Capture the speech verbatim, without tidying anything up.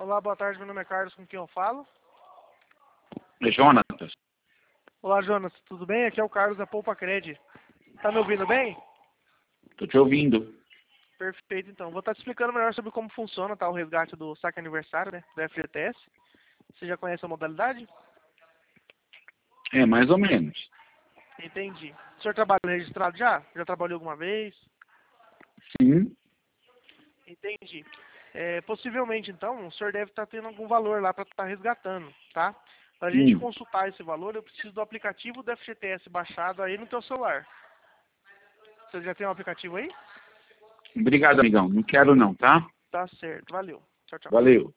Olá, boa tarde, meu nome é Carlos, com quem eu falo? É Jonatas. Olá, Jonas, tudo bem? Aqui é o Carlos da Poupa Cred. Tá me ouvindo bem? Tô te ouvindo. Perfeito, então. Vou estar te explicando melhor sobre como funciona, tá, o resgate do saque aniversário, né, do F G T S. Você já conhece a modalidade? É, mais ou menos. Entendi. O senhor trabalha registrado já? Já trabalhou alguma vez? Sim. Entendi. É, possivelmente, então, o senhor deve estar tendo algum valor lá para estar resgatando, tá? Para a gente Sim. consultar esse valor, eu preciso do aplicativo do F G T S baixado aí no teu celular. Você já tem um aplicativo aí? Obrigado, amigão. Não quero não, tá? Tá certo. Valeu. Tchau, tchau. Valeu.